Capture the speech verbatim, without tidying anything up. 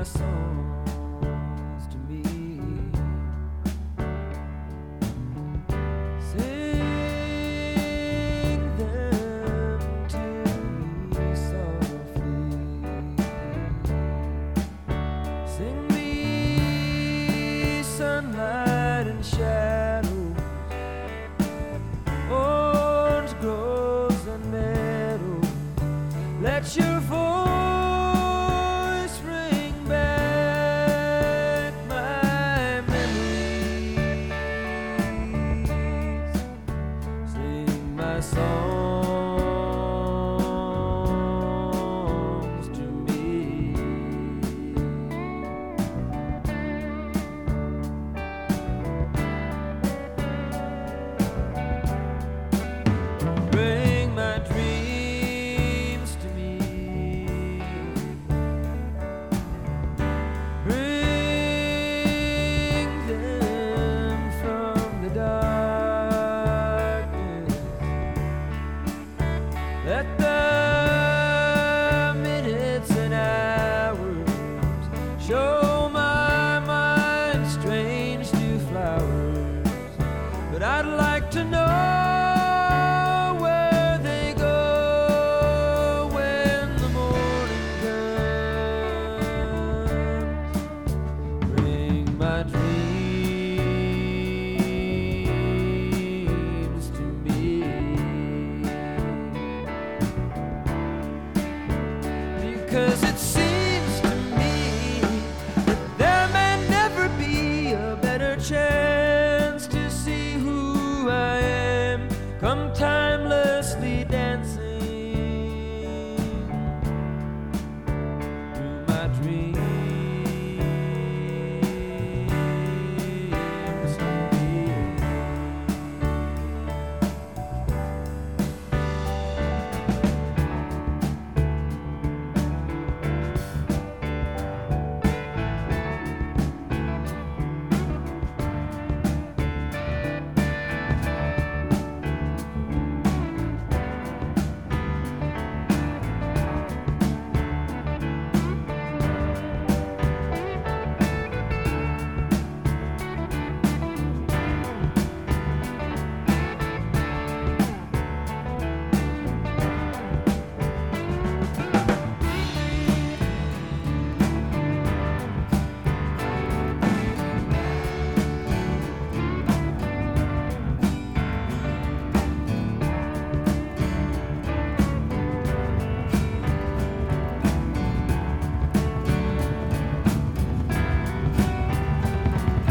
songs to me. Sing them to me softly. Sing me sunlight and shadows, orange groves and meadows. Let your voice bring back my memories. Sing my songs to me. Bring my dreams to me. Bring them from the darkness. Let the minutes and hours show my mind strange new flowers. But I'd like to know where they go when the morning comes. Bring my dreams to me. Because it seems to me that there may never be a better chance to see who I am come time